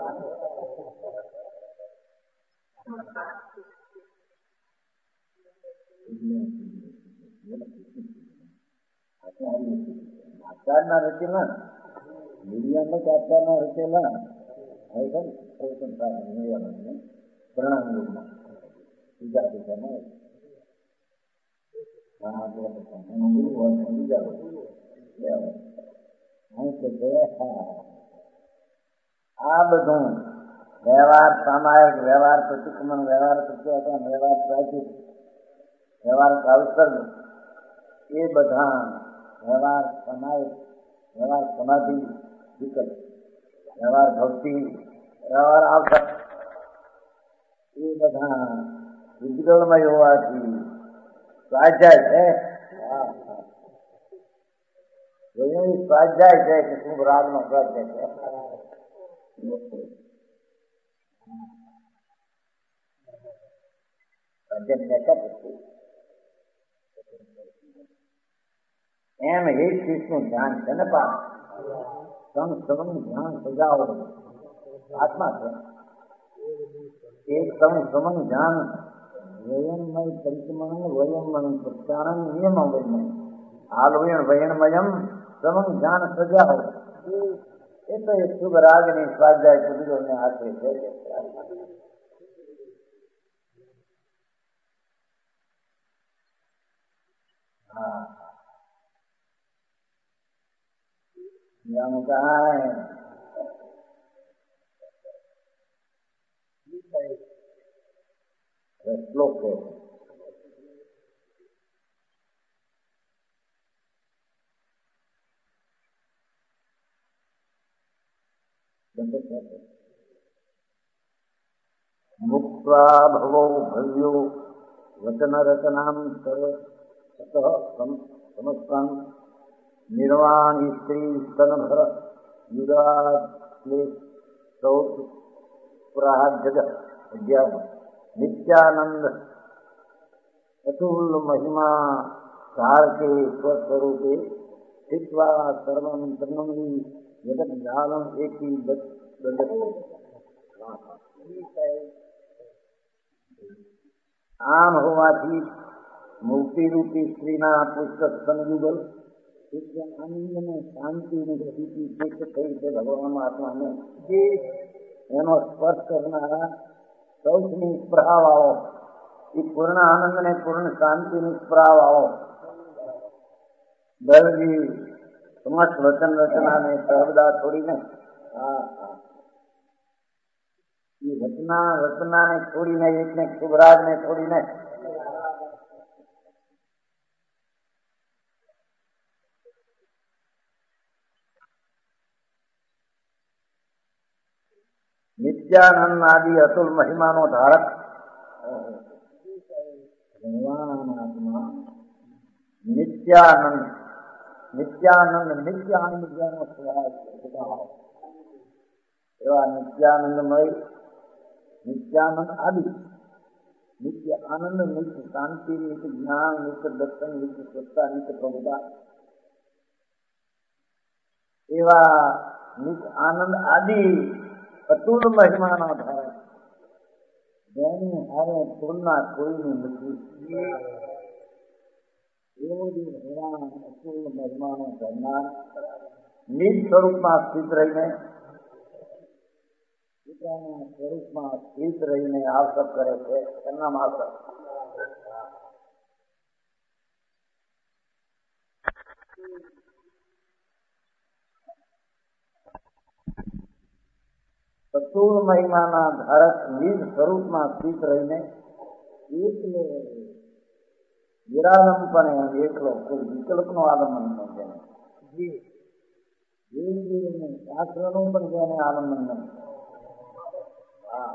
આચારના રચેલા મીડિયામાં આચારના રચેલા પ્રણામ બીજા દિશામાં આ બધું વ્યવહાર સામાયિક, વ્યવહાર પ્રતિક્રમણ, વ્યવહાર પ્રત્યાચાર, વ્યવહાર પ્રાચીન, વ્યવહાર કાવસર્ગ, એ બધા વ્યવહાર સામાયિક, વ્યવહાર સમાધિ વિકલ્પ, વ્યવહાર ભક્તિ, વ્યવહાર આવતા એ બધા ઉજ્જવળમય હોવાથી સ્વાધ્યાય છે. સ્વાધ્યાય છે કે શુભ રાગનો સ્વાધ્યાય છે. એમ એ શીશનું ધ્યાન છે ને પા સમ ધ્યાન સજાવો આત્મા છે. એક સમ ધ્યાન વયનમય પરિક્રમણ વયનમય પ્રત્યાનંદ નિયમ વયમય હાલવયણ વયનમયમ સમમ ધ્યાન સજાવો. એ તો એક શુભ રાગની સ્વાધ્યાય કુદરતને આશરે છે. હા શ્લોક છે. મુક્ત્વા ભવો ભવ્યો વચન રચનામ સમસ્તાં નિર્વાણી સ્ત્રી સ્તનભર યુગાત્લેશ સૌ જગ નિત્યાનંદ અતુલ મહિમા ધારકે સ્વસ્વરૂપે સ્થિત્વા સર્વં તન્મયી જગત જાલમ એકી આમ હોવાથી મુક્તિરૂપી સ્ત્રીના પુસ્તક સંયુગલ આનંદ ને શાંતિ ને સ્થિતિ એક થઈ છે. ભગવાન આત્માને એનો સ્પર્શ કરનારા સૌથી સ્પૃહા વાળો એ પૂર્ણ આનંદ ને પૂર્ણ શાંતિ ની સ્પૃહા વાળો દલજી સમસ્ત વચન રચના ને સર્વદા છોડીને એ રચના ને છોડીને એકને શુભરાજ ને છોડીને નિત્યાનંદ આદિ અતુલ મહિમાનો ધારક નિત્યાનંદ નિત્ય આનંદ જેનો સ્વભાવ એવા નિત્યાનંદમય નિત્યાનંદ આદિ નિત્ય આનંદ, નિત્ય શાંતિ, નિત્ય જ્ઞાન, નિત્ય દર્શન, નિત્ય સત્તા, નિત્ય પ્રભુતા એવા નિત્ય આનંદ આદિ અતુલ મહિમાનો ધારક જેની હારે તુલના કોઈની નથી એવો ભગવાન અતુલ મહિમાનો ધરનાર નિજ સ્વરૂપમાં સ્થિત રહીને પોતાના સ્વરૂપમાં સ્થિત રહીને આવસપ કરે છે. એમના માત્ર ચતુર મહિમાના ધારક નિજ સ્વરૂપમાં સ્થિત રહીને એકલો નિરાલંબપણે એકલો કોઈ વિકલ્પનો આલંબન ન જેને શાસ્ત્રનું પણ જેને આલંબન નહીં. હા,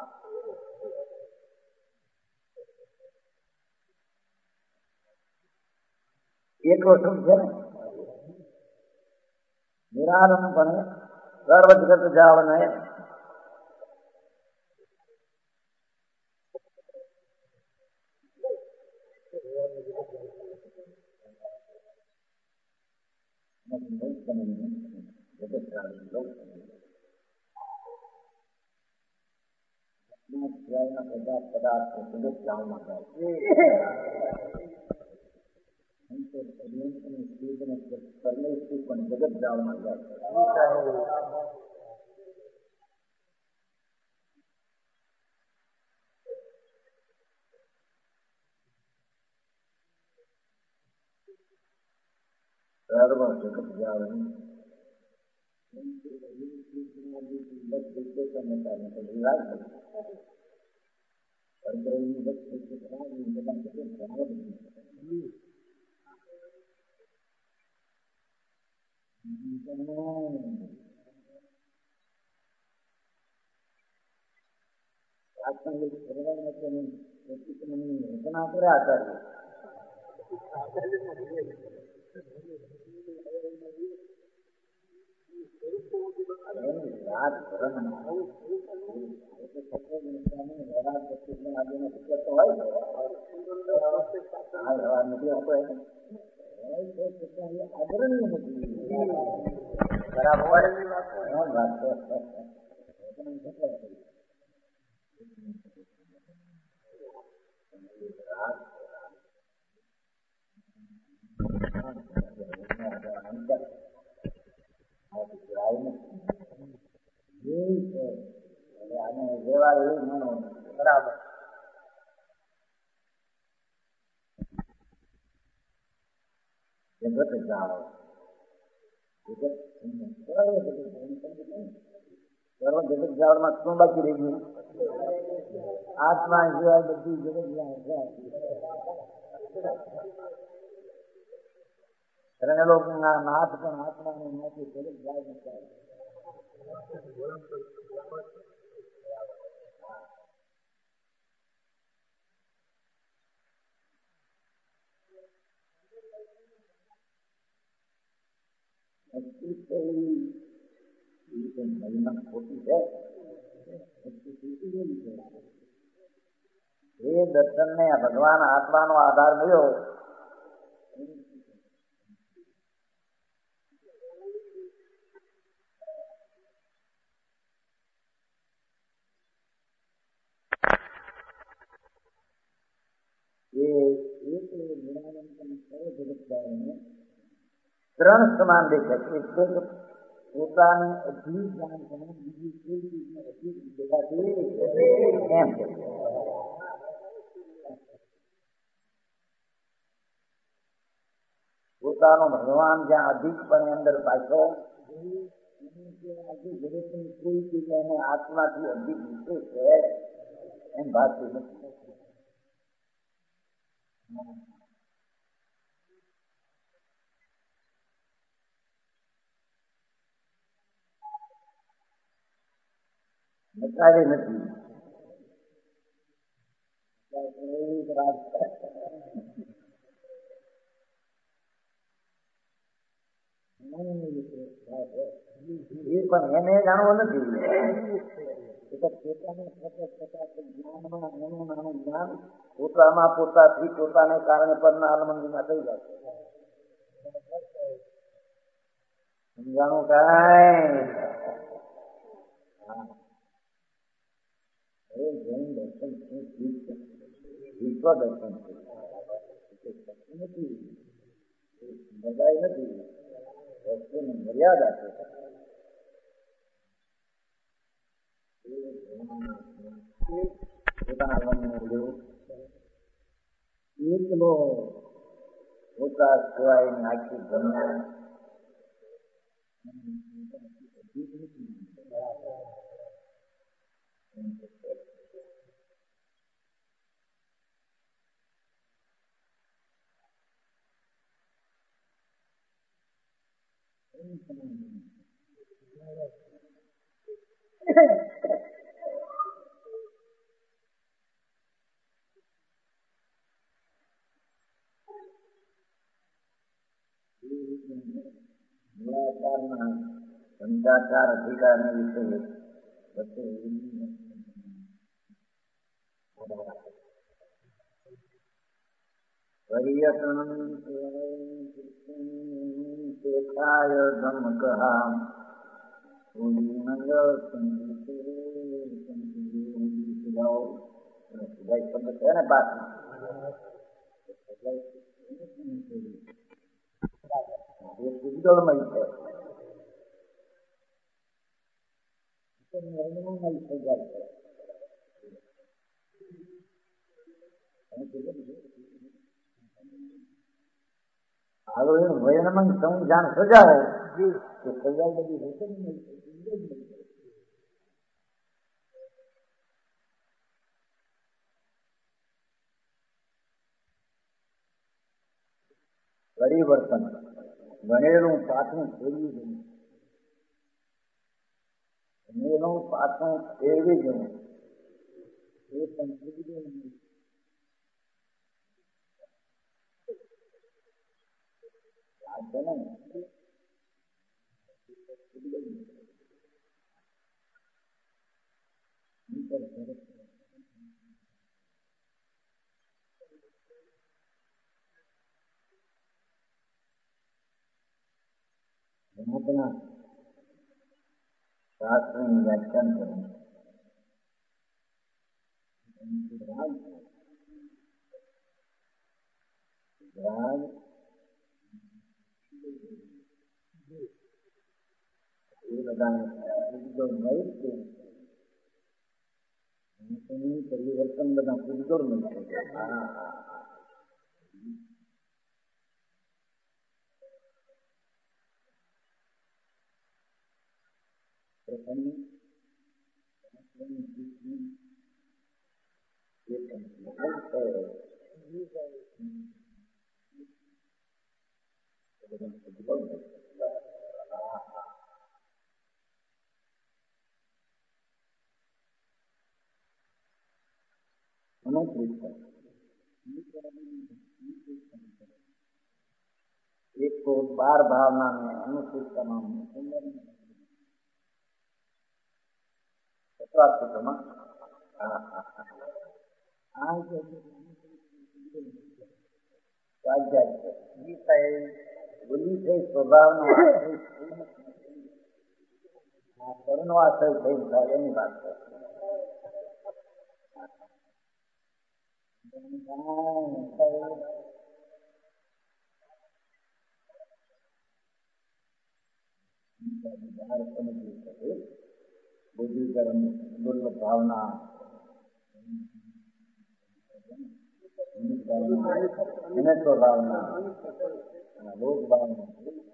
એકલો શું છે ને નિરાલંબપણે સર્વ જગત જાવને બધા પદાર્થો જગત જાવમાં જાય પરમેશ્વર પણ જગત જાવમાં જાય. સર્વ જગત જાવની રચના કર્યા આચાર્ય બરાબર. જગત જાણો સર્વ જગત જાળમાં શું બાકી રહી ગયું? આત્મા સિવાય બધી જગત જાણ લોકોના નાથ પણ આત્માને નાથી જગત જાળ નથી. મહિમા ખોટી છે. એ દર્શન ને ભગવાન આત્માનો આધાર મળ્યો. ત્રણ સમાન દેખાય. પોતાની અધિક જાણ બીજી કોઈ ચીજને અધિક દેખાતી એમ છે. પોતાનો ભગવાન જ્યાં અધિકપણે અંદર પાછો જગતની કોઈ ચીજ એને આત્માથી અધિક વિશે છે એમ ભાગતું નથી. નકારી નથી. એ પણ એને જાણવું નથી. જ્ઞાનમાં એનું નાનું જ્ઞાન પોતામાં પોતાથી પોતાને કારણે પરના આલમંદીમાં થઈ જાય. સમજાણું કાંઈ જૈન દર્શન વિશ્વ દર્શન નથી. બધાય નથી. વસ્તુની મર્યાદા છે. એકલો પોતા સિવાય આખી દુનિયા મૂળાચારના ધંધાચાર અધિકારને વિશે પર્યટન શેખાય ધમકહા શબ્દ છે ને પાછમાં ગુંજળમય છે. વર્ણમય થઈ જાય છે. હાલો એનું વર્ણમય સંવિધાન સજાવો તો સજાવ બધી રચનમય છે. પરિવર્તન ભણેલું પાછું ફેરવી જવું, ભણેલું પાછું ફેરવી જવું એ પણ રમતના શાસ્ત્રનું વ્યાખ્યાન કરવું. રાગ એ બધાને પરિવર્તન બધા પૂજગળ મળશે. एक तो बार भावना में अनुचित तमाम સ્વભાવનો કર્મનો આશ્રય થઈ થાય એની વાત છે. બુદ્ધિકર્મ દુર્લભ ભાવના વિનત્વ ભાવના લોક ભાવના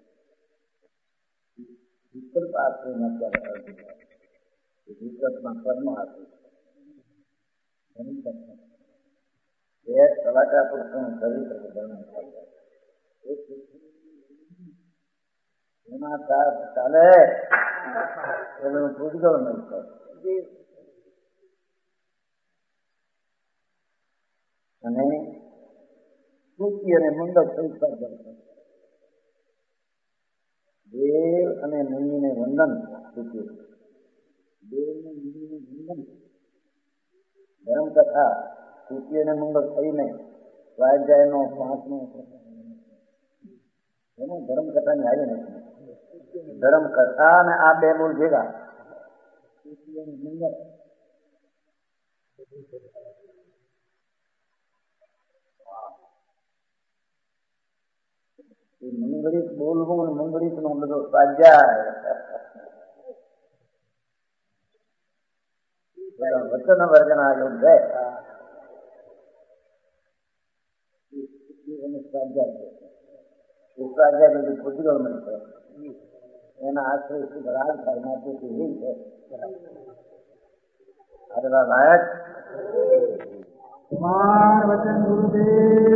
વિકલ્પ આશ્રય વિકલ્પમાં કર્મ આશ્રય કલાકાર પુરુષોનું ચરિત્ર વર્ણન થાય એના સાથ ચાલે એનું પૂજગળ મળશે. અને સ્તુતિ અને મંડળ સંસ્કાર કરશે. દેવ અને મુનિને વંદન સ્તુતિ, દેવ અને મુનિને વંદન ધર્મકથા સ્તુતિ અને મંગળ થઈને સ્વાધ્યાયનો 5મો એને ધર્મકથાની હારી નથી. ધર્મકથા અને આ બે બોલ ભેગા સ્તુતિ અને મંગળ મંગળિત બોલવું અને મંગળિત નો બધો સ્વાધ્યાય વચન વર્ગના યોગ છે. સ્વાધ્યાય બધું પૂજગળ મળશે. એના આશ્રય રાગ થાય માટે છે. લાયક કુમાર વચન ગુરુદેવ